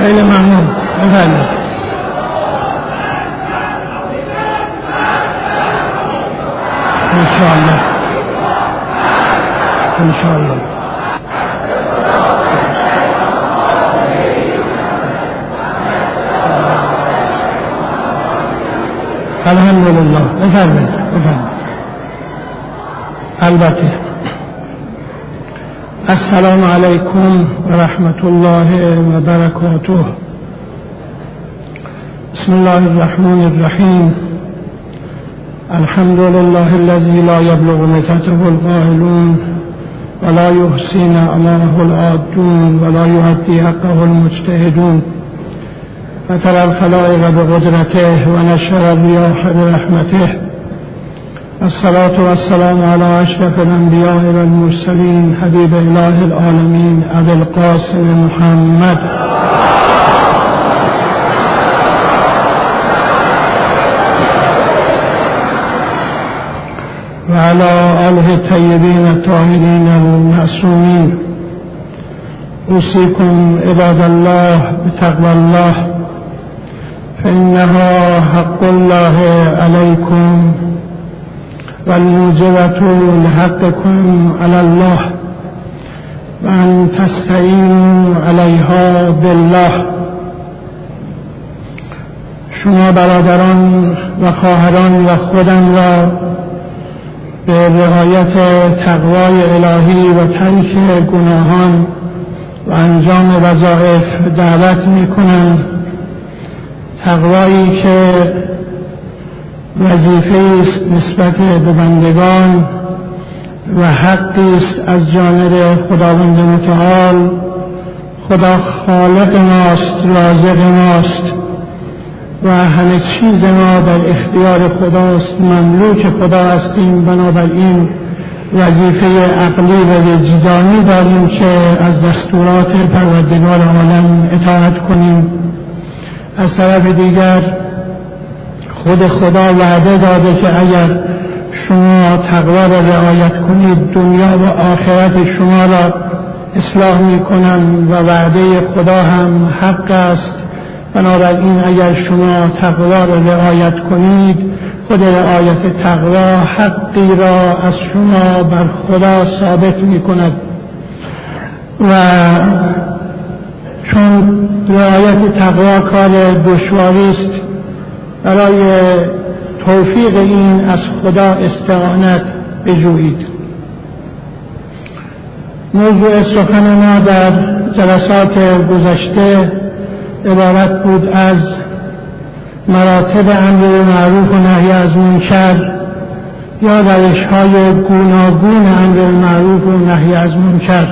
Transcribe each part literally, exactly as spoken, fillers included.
خیلی ممنون. بفرمایید. انشاءالله انشاءالله. الحمدلله. بفرمایید بفرمایید. البته. السلام علیکم و رحمت الله و برکاته. بسم الله الرحمن الرحیم. الحمد لله الذي لا يبلغ متته القائلون ولا يحصي نعمه العادون ولا يؤدي حقه المجتهدون فترى الخلائق بقدرته ونشر الرياح برحمته. الصلاة والسلام على أشرف الأنبياء والمرسلين حبيب إله العالمين أبي القاسم محمد وعلى آله الطيبين الطاهرين المعصومين. أوصيكم عباد الله بتقوى الله فإنها حق الله عليكم والموجبة لحقكم على الله وأن تستعينوا عليها بالله. شما برادران و خواهران و خودم را به رعایت تقوای الهی و ترک گناهان و انجام وظایف دعوت می‌کنم. تقوایی که وظیفه است نسبت به بندگان و حقی است از جانب خداوند متعال. خدا خالق ماست، رازق ماست و همه چیز ما در اختیار خداست، مملوک خدا هستیم. بنابراین وظیفه عقلی و وجدانی داریم که از دستورات پروردگار عالم اطاعت کنیم. از طرف دیگر خود خدا وعده داده که اگر شما تقوا را رعایت کنید دنیا و آخرت شما را اصلاح می کنم و وعده خدا هم حق است. بنابراین اگر شما تقوا را رعایت کنید خود رعایت تقوا حقی را از شما بر خدا ثابت می کند و چون رعایت تقوا کار دشواری است برای توفیق این از خدا استعانت بجویید. موضوع سخن ما در جلسات گذشته عبارت بود از مراتب امر معروف و نهی از منکر یا روش‌های گوناگون امر معروف و نهی از منکر.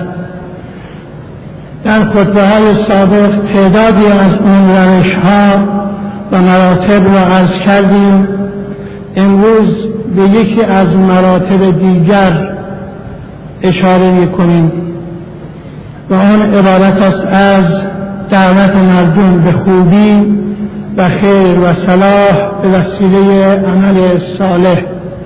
در خطبه‌های سابق تعدادی از اون روش‌ها و مراتب را عرض کردیم. امروز به یکی از مراتب دیگر اشاره می‌کنیم و آن عبارت است از دعوت مردم به خوبی و خیر و صلاح به وسیله عمل صالح.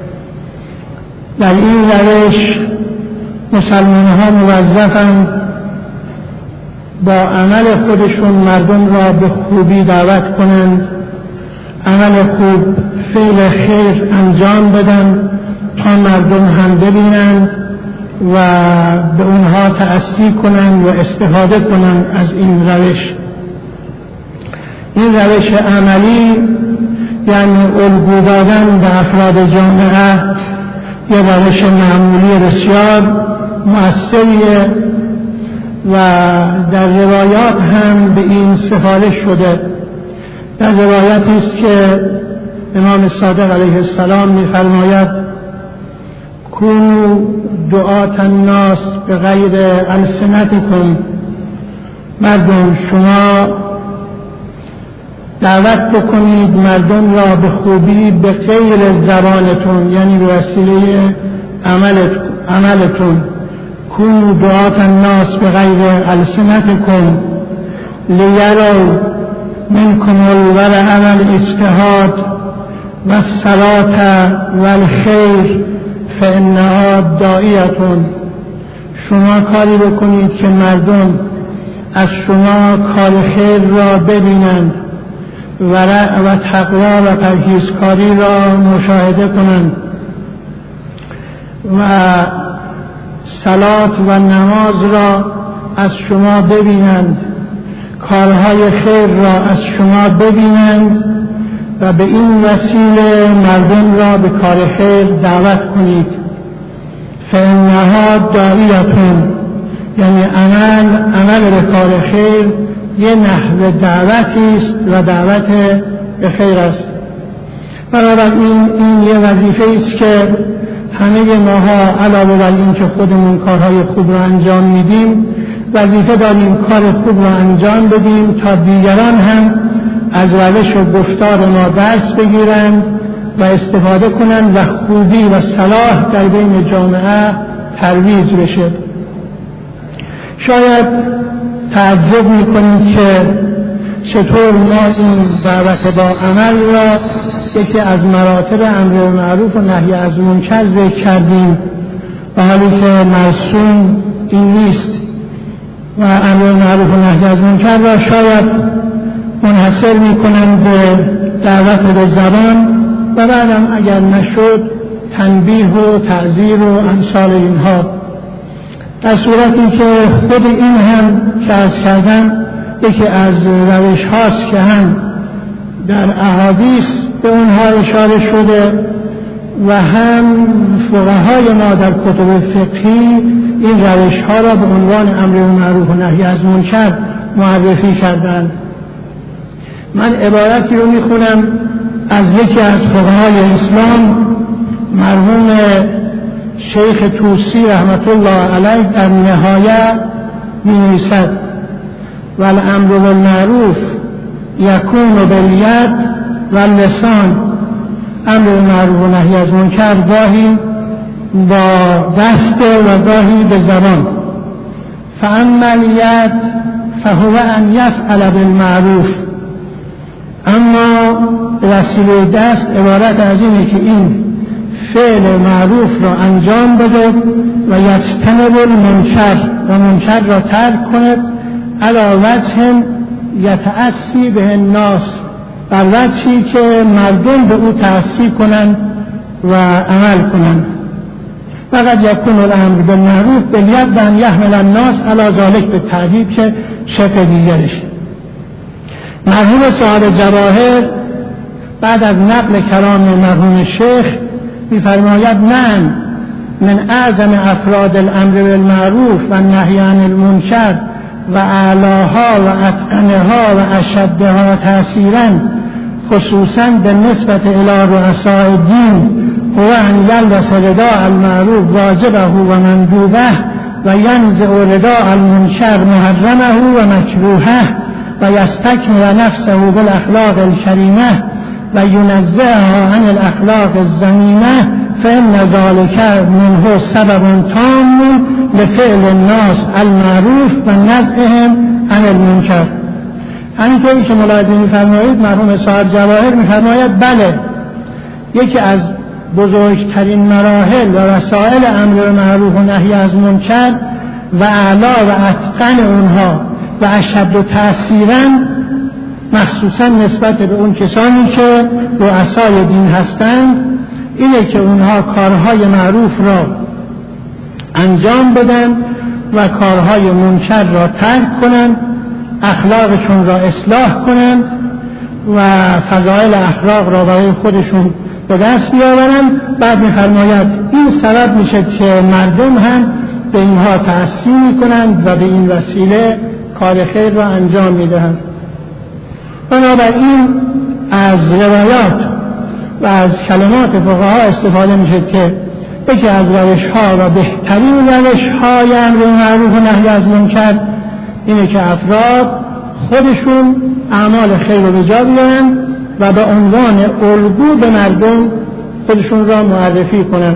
در این روش مسلمان‌ها موظفند با عمل خودشون مردم را به خوبی دعوت کنند، عمل خوب فعل خیر انجام بدن تا مردم هم ببینند و به اونها تأسی کنند و استفاده کنند از این روش. این روش عملی یعنی الگو دادن به افراد جامعه یه روش معمولی بسیار مؤثریه و در روایات هم به این سفارش شده. در روایتی است که امام صادق علیه السلام می‌فرماید کونوا دعاة الناس بغیر السنتکم. مردم شما دعوت بکنید مردم را به خوبی به غیر زبانتون، یعنی به وسیله عملتون. کونوا دعاة الناس بغیر السنتکم لیروا منکم الورع والاجتهاد والصلاة والخیر فانها داعیة. شما کاری بکنید که مردم از شما کار خیر را ببینند ورع و تقوا و پرهیزکاری را مشاهده کنند و صلات و نماز را از شما ببینند، کارهای خیر را از شما ببینند و به این وسیله مردم را به کار خیر دعوت کنید. فإنها داعیتون، یعنی عمل عمل به کار خیر یه نحو دعوتی است و دعوت به خیر است. بنابراین این یه وظیفه است که همه ماها علاوه بر این که خودمون کارهای خوب را انجام میدیم، وظیفه داریم کار خوب را انجام بدیم تا دیگران هم از روش و گفتار ما درس بگیرند و استفاده کنند و خوبی و صلاح در بین جامعه ترویج بشه. شاید تعجب میکنید که چطور ما این دعوت با عمل را یکی از مراتب امر معروف و نهی از منکر ذکر کردیم و حالی که مرسوم این نیست و امر معروف و نهی از منکر را شاید منحصر میکنند به دعوت به زبان و بعدم اگر نشد تنبیه و تعزیر و امثال اینها، در صورتی که خود این هم که از کردم یکی از روش هاست که هم در احادیث به اونها اشاره شده و هم فقهای ما در کتب فقهی این روش ها را به عنوان امر معروف و نهی از منکر معرفی کردند. من عبارتی رو میخونم از یکی از فقهای اسلام، مرحوم شیخ طوسی رحمت الله علیه در نهایه می‌نویسد: والامر بالمعروف یکون بالید واللسان. امر معروف و نهی از منکر گاهی با دست و گاهی به زبان. فاما الید فهو ان یفعل بالمعروف. اما وسیله دست عبارت از اینه که این فعل معروف را انجام بده و یجتنب المنکر و منکر را ترک کند علی وجه یتأسی به الناس، بر وجهی که مردم به او تأسی کنند و عمل کنند. فقط یکون الامر بالمعروف بالید و ان یحمل الناس علی ذلک، به تعدید که شکل دیگرش. مرحوم صاحب جواهر بعد از نقل کلام مرحوم شیخ می‌فرماید: من من اعظم افراد الامر بالمعروف و النهی عن المنکر و اعلاها و اتقنها و اشدها تأثیرا خصوصا بالنسبة الى رؤساء الدین هو ان یلبس رداء المعروف واجبه و مندوبه و ینزع رداء المنکر محرمه و مکروهه و یستکمل نفسه بالاخلاق الکریمه و ینزعها عن الاخلاق الذمیمه، فإن ذلك منه سبب تام لفعل الناس المعروف و نزعهم عن المنکر. همینطوری که ملاحظه می‌فرمایید مرحوم صاحب جواهر می‌فرماید بله، یکی از بزرگترین مراحل و وسایل امر معروف و نهی از منکر و اعلا و اتقن اونها و اشد و تأثیراً مخصوصاً نسبت به اون کسانی که رؤسای دین هستند اینه که اونها کارهای معروف را انجام بدن و کارهای منکر را ترک کنند، اخلاقشون را اصلاح کنند و فضائل اخلاق را برای خودشون به دست بیاورند. بعد می‌فرماید این سبب میشه که مردم هم به اینها تأثیر می‌کنند و به این وسیله کار خیر را انجام می‌دهند. بنابراین از روایات و از کلمات فقها استفاده میشه که یکی از روش‌ها و بهترین روش‌های امر معروف و نهی از منکر اینه که افراد خودشون اعمال خیر رو به جا بیارن و به عنوان الگو به مردم خودشون را معرفی کنن.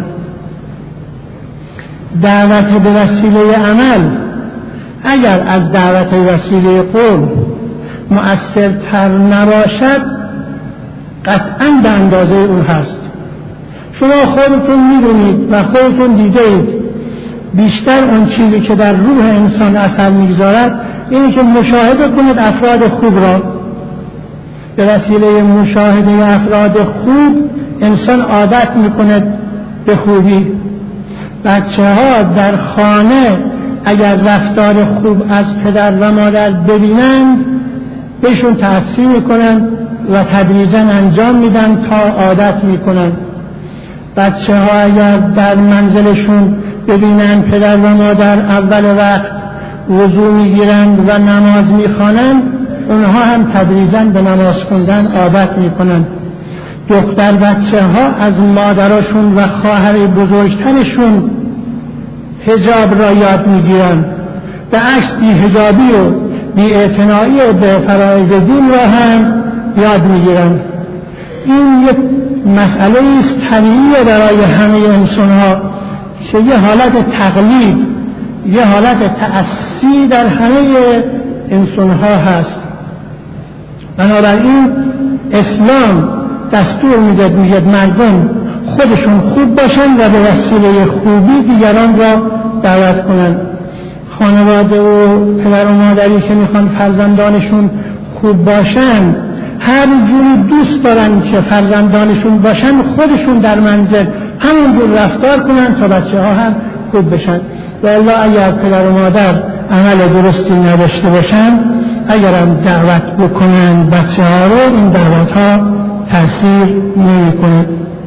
دعوت به وسیله عمل اگر از دعوت وسیله قول مؤثرتر نباشد قطعاً به اندازه اون هست. شما خودتون میدونید و خودتون دیدید بیشتر اون چیزی که در روح انسان اثر میگذارد اینی که مشاهده کنید افراد خوب را. به وسیله مشاهده افراد خوب انسان عادت میکند به خوبی. بچه ها در خانه اگر رفتار خوب از پدر و مادر ببینند بهشون تأثیر میکنند و تدریجاً انجام میدن تا عادت میکنند. بچه ها اگر در منزلشون ببینند پدر و مادر اول وقت وضو میگیرند و نماز میخوانند اونها هم تدریجاً به نماز خوندن عادت میکنند. دختر بچه ها از مادرشون و خواهر بزرگترشون حجاب را یاد میگیرند، به عکس بی حجابی و بی اعتنایی به فرایض دین را هم یاد میگیرند. این یک مسئله است طبیعی برای همه انسان ها که یه حالت تقلید، یه حالت تأثیر در همه انسان ها هست. بنابراین اسلام دستور میده میگه مردم خودشون خوب باشن و به وسیله خوبی دیگران را دعوت کنن. خانواده و پدر و مادری که میخوان فرزندانشون خوب باشن هر جوری دوست دارن که فرزندانشون باشن خودشون در منزل همونجور رفتار کنن تا بچه ها هم خوب بشن. و الا اگر پدر و مادر عمل درستی نداشته باشن اگر هم دعوت بکنن بچه ها رو این دعوت ها تأثیر نمی کنه.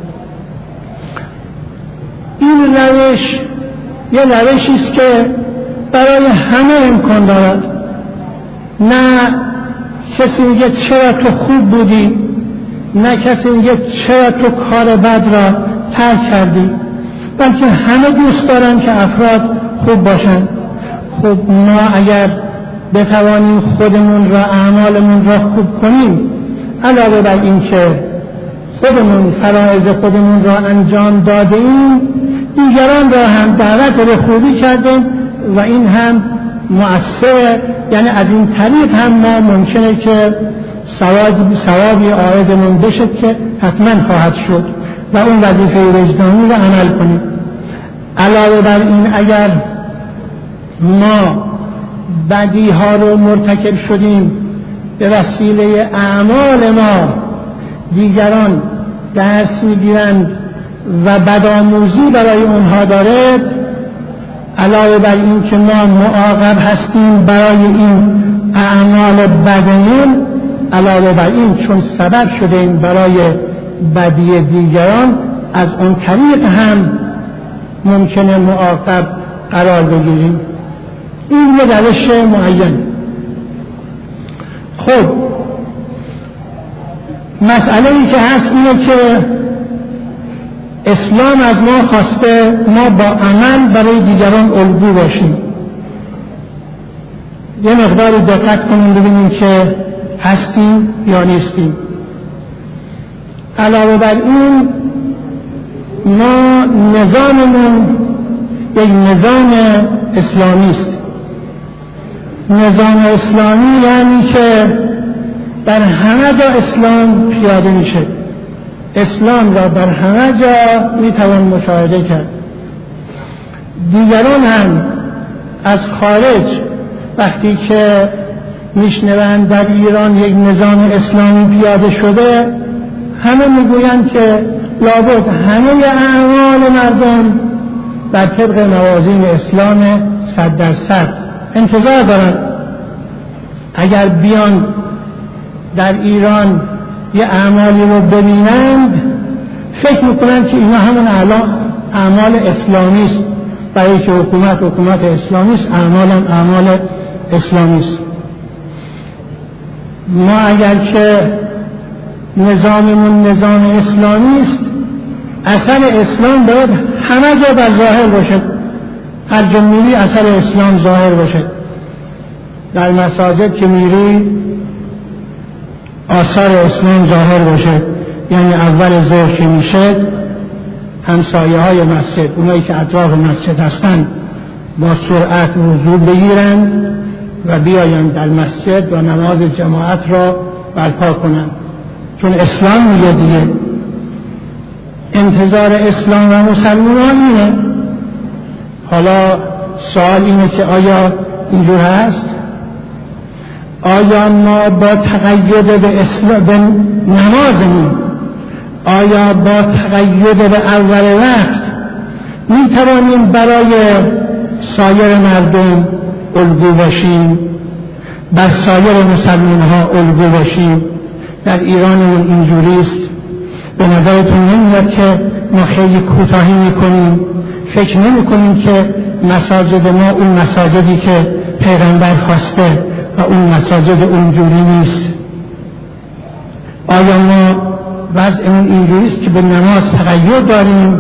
این روش یه روشی است که برای همه امکان دارد. نه کسی میگه چرا تو خوب بودی، نه کسی میگه چرا تو کار بد را ترک کردی، بلکه همه دوست دارن که افراد خوب باشن. خب ما اگر بتوانیم خودمون را اعمالمون را خوب کنیم علاوه بر این که خودمون فرایض خودمون را انجام دادیم دیگران را هم دعوت به خوبی کردیم و این هم مؤثر، یعنی از این طریق هم ما ممکنه که ثوابی عایدمون بشه که حتما خواهد شد و اون وظیفه وجدانی را عمل کنیم. علاوه بر این اگر ما بدی ها رو مرتکب شدیم به وسیله اعمال ما دیگران درس میگیرند و بدآموزی برای اونها داره، علاوه بر این که ما معاقب هستیم برای این اعمال بدمون، علاوه بر این چون سبب شدیم برای بدی دیگران از اون طریق هم ممکنه معاقب قرار بگیریم. این یه روش معین. خب مسئله ای که هست اینه که اسلام از ما خواسته ما با عمل برای دیگران الگو باشیم. یه مقداری دقت کنیم ببینیم که هستیم یا نیستیم. علاوه بر این ما نظاممون یک نظام اسلامی است. نظام اسلامی یعنی که در همه جا اسلام پیاده میشه. اسلام را در همه جا میتوان مشاهده کرد. دیگران هم از خارج وقتی که میشنوند در ایران یک نظام اسلامی پیاده شده همه میگویند که لابد همه اعمال مردم بر طبق موازین اسلام صد درصد. انتظار دارن اگر بیان در ایران یه اعمالی رو ببینند فکر میکنند که اینا همون اعمال اسلامی است، برای که حکومت حکومت اسلامی است، اعمال هم اعمال اسلامی است. ما اگر که نظاممون نظام اسلامی است اثر اسلام باید همه جا در ظاهر باشه، هر جا میری اثر اسلام ظاهر باشه. در مساجد که میری آثار اسلام ظاهر باشه، یعنی اول ظهر که میشه همسایه های مسجد، اونایی که اطراف مسجد هستن با سرعت وضو بگیرن و بیاین در مسجد و نماز جماعت را برپا کنن، چون اسلام میگه دیگه. انتظار اسلام و مسلمان اینه. حالا سوال اینه که آیا اینجور هست؟ آیا ما با تقید به اسلام به نمازمون، آیا با تقید به اول وقت می توانیم برای سایر مردم الگو باشیم، بر سایر مسلمان ها الگو باشیم؟ در ایرانمون اینجوریست. به نظرتون نمیاد که ما خیلی کوتاهی میکنیم؟ فکر نمیکنیم که مساجد ما اون مساجدی که پیغمبر خواسته و اون مساجد اونجوری نیست؟ آیا ما وضعمون اینجوریست که به نماز تغییر داریم؟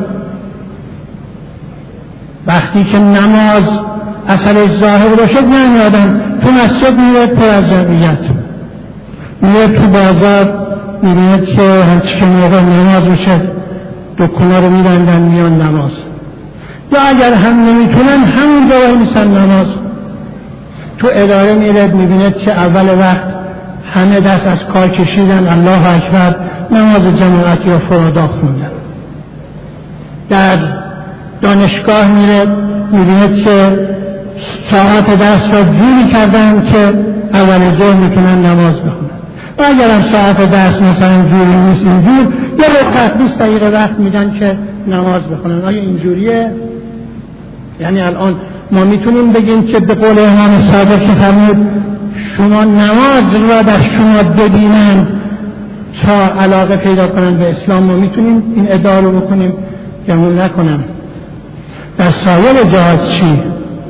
وقتی که نماز اثرش ظاهر باشه نه آدم تو مسجد میره پر از جمعیت، میره تو بازار میبینه که هرچی که موقع نماز میشه دکونا رو میبندن میان نماز، یا اگر هم نمیتونن همون جا وای میسن نماز. تو اداره میره میبینه که اول وقت همه دست از کار کشیدن، الله اکبر، نماز جماعت یا فرادا خوندن. در دانشگاه میره میبینه که ساعت درس را جوری کردن که اول ظهر میتونن نماز بخونن، و اگر هم ساعت درس مثلا جوری نیست اینجور یا وقت بیست دقیقه وقت میدن که نماز بخونن. آیا اینجوریه؟ یعنی الان ما میتونیم بگیم که به قول امام صادق که فرمود شما نماز را در شما ببینند تا علاقه پیدا کنند به اسلام، ما میتونیم این ادعا رو بکنیم؟ گمون نکنم. در سایر جهات چی؟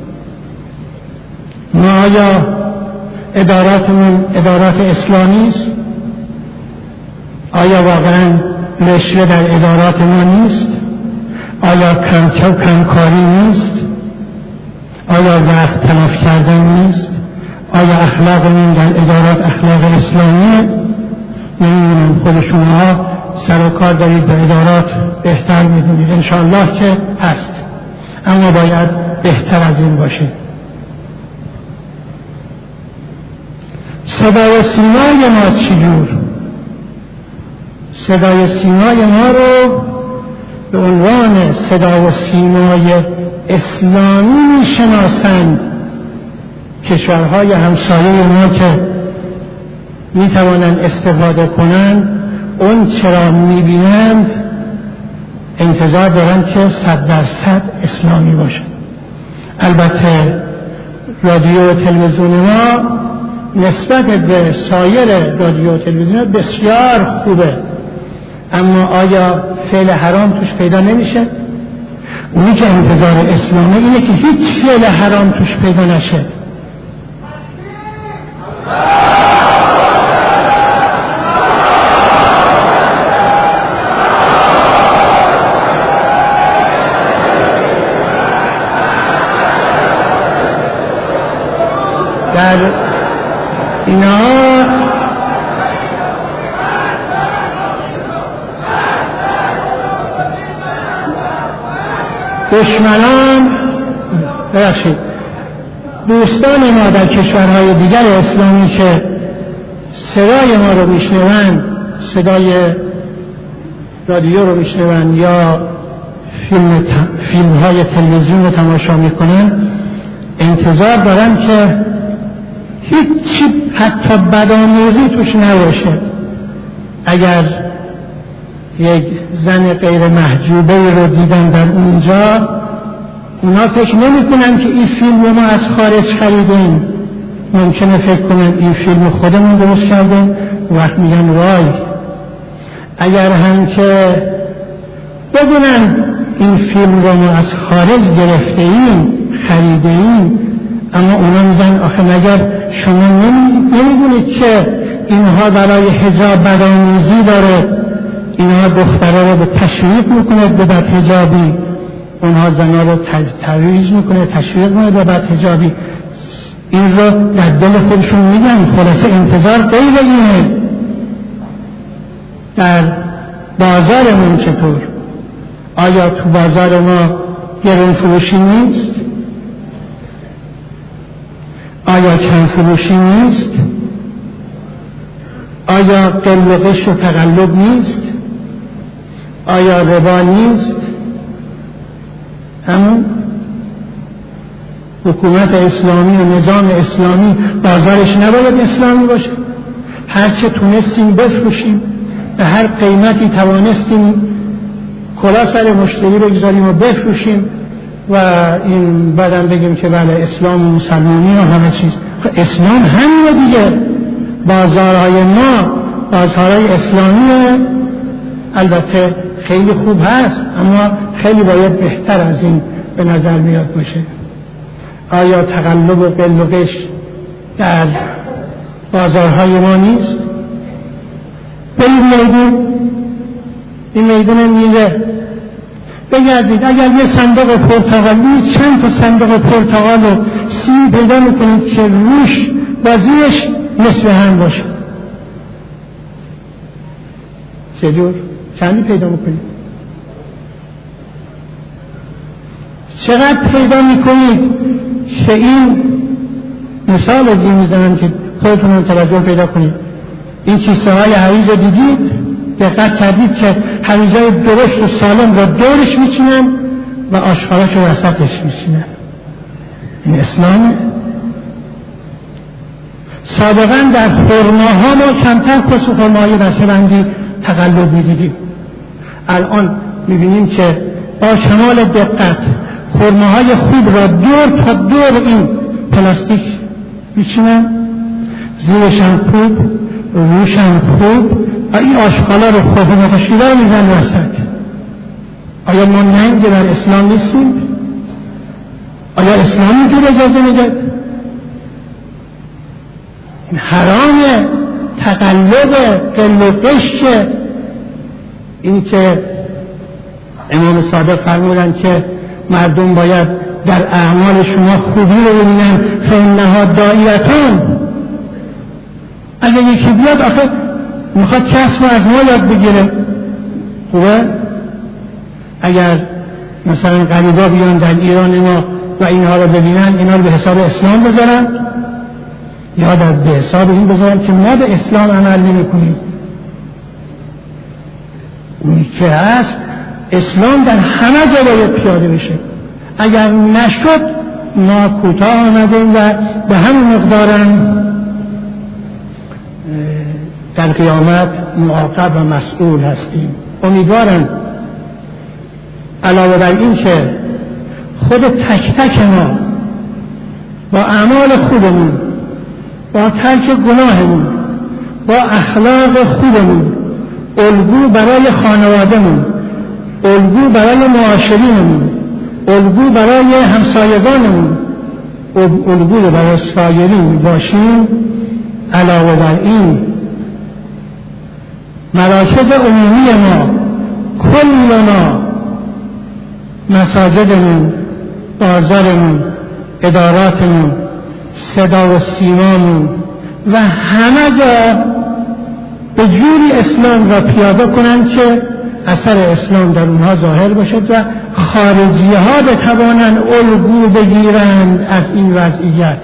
ما آیا اداراتمون ادارات اسلامی است؟ آیا واقعا رشوه در ادارات ما نیست؟ آیا کمچو کمکاری نیست؟ آیا وقت تلف کردن نیست؟ آیا اخلاقمون در ادارات اخلاق اسلامیه؟ نمیدونم، خود شما سر و کار دارید به ادارات بهتر میدونید، انشاءالله که هست، اما باید بهتر از این باشه. صدای سیمای ما چجور؟ صدای سیمای ما رو به عنوان صدا و سیمای اسلامی میشناسند کشورهای همسایه ما که میتوانند استفاده کنند. اون چرا میبینند انتظار دارند که صد درصد اسلامی باشه. البته رادیو و تلویزیون ما نسبت به سایر رادیو و تلویزیون بسیار خوبه، اما آیا فعل حرام توش پیدا نمیشه؟ اونی که انتظار اسلامه اینه که هیچ فعل حرام توش پیدا نشه. در اینا دشمنان ببخشید دوستان ما در کشورهای دیگر اسلامی که صدای ما رو میشنوند، صدای رادیو رو میشنوند یا فیلم, فیلم های تلویزیون رو تماشا میکنن، انتظار دارن که هیچی حتی بدآموزی توش نباشه. اگر یک زن غیر محجوبه رو دیدن در اونجا، اونا فکر نمی کنن که این فیلم رو ما از خارج خریدیم، ممکنه فکر کنن این فیلم خودمون درست کردیم. وقت میگن وای، اگر هم که بدونن این فیلم رو ما از خارج گرفته ایم خریده ایم، اما اونا میگن آخه مگر شما نمیدونید که اینها برای حجاب بدآموزی داره، اینها دختره رو به تشویق میکنه به بدحجابی، اونها زنها رو ترویج میکنه تشویق میکنه به بدحجابی. این رو در دل خودشون میگن، خلاصه انتظار غیر اینه. در بازارمون چطور؟ آیا تو بازار ما گرون فروشی نیست؟ آیا کم فروشی نیست؟ آیا قل و غش و تقلب نیست؟ آیا ربا نیست؟ همون حکومت اسلامی و نظام اسلامی بازارش نباید اسلامی باشه. هرچه تونستیم بفروشیم، به هر قیمتی توانستیم کلا سر مشتری بگذاریم و بفروشیم و این بعدم بگیم که بله اسلام و مسلمانی و همه چیز. اسلام همینه دیگه. بازارهای ما بازارهای اسلامیه، البته خیلی خوب هست اما خیلی باید بهتر از این به نظر میاد باشه. آیا تقلب و قل و قش در بازارهای ما نیست؟ برید میدون، این میدون میوه بگردید، اگر یه صندوق پرتقالی چند تا صندوق پرتقال و سیب پیدا میکنید که روش بازیش نصف هم باشه، چجور؟ چندی پیدا میکنید؟ چقدر پیدا میکنید که این مثال از این میزنم که خودتون توجه پیدا کنید. این کیسه های حویج رو دیدید؟ دقت کردید که حویجای درشت و سالم را دورش میچینن و آشغالش رو وسطش میچینن. این اسلامه. سابقا در خرماها ما کمتر کس و خرماهای بسته‌بندی تقلب میدیدیم. الان میبینیم که با کمال دقت خرماهای خوب را دور تا دور این پلاستیک میچینن، زیرش هم خوب، روش هم خوب، و این آشغالا رو خوب و مخشیده رو میزن وسط. آیا ما ننگ در اسلام نیستیم؟ آیا اسلام اینجور اجازه میده؟ این حرام تقلب قل و قش. این که امام صادق فرمودن که مردم باید در اعمال شما خوبی رو ببینن، فانها دائرتون. اگر یکی بیاد آخه میخواد کسب از ما یاد بگیره، خوبه؟ اگر مثلا غریبا بیان در ایران ما و اینها رو ببینن، اینا رو به حساب اسلام بذارن یا در به حساب این بذارن که ما به اسلام عمل نمی کنیم. اونی که هست اسلام در همه جا باید پیاده بشه. اگر نشد ما کوتاه آمدیم و به همون مقدارم در قیامت معاقب و مسئول هستیم. امیدوارم علاوه بر این که خود تک تک ما با اعمال خوبمون، با ترک گناهمون، با اخلاق خوبمون الگو برای خانوادهمون، الگو برای معاشرینمون، الگو برای همسایگانمون، الگو برای سایرین باشیم. علاوه بر این مراکز عمومی ما، کل ما، مساجدمون، بازارمون، اداراتمون، صدا و سیمامون و همه جا به جوری اسلام را پیاده کنند که اثر اسلام در اونها ظاهر باشد و خارجی ها بتوانند الگو بگیرند از این وضعیت.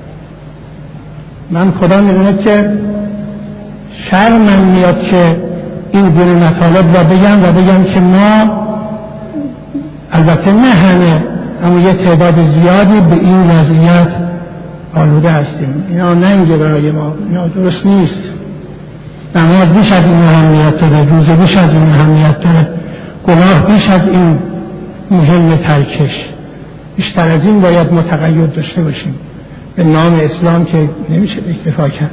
من خدا میدونه که شرمم میاد که این گونه مطالب را بگم و بگم که ما، البته نه همه اما یه تعداد زیادی به این وضعیت آلوده هستیم. اینا ننگه برای ما، اینا درست نیست. نماز بیش از این اهمیت داره، روزه بیش از این اهمیت داره، گناه بیش از این مهم ترکش. بیشتر از این باید متقید داشته باشیم. به نام اسلام که نمیشه اکتفا کرد.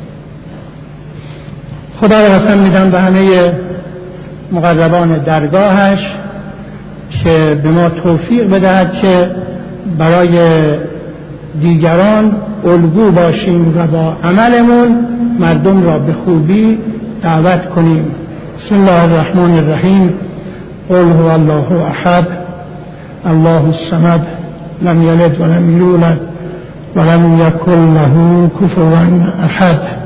خدا را قسم میدم به همه مقربان درگاهش که به ما توفیق بدهد که برای دیگران الگو باشیم و با عملمون مردم را به خوبی دعوت کنیم. بسم الله الرحمن الرحیم. قل هو الله احد الله الصمد لم یلد ولم یولد ولم یکن له کفوا احد.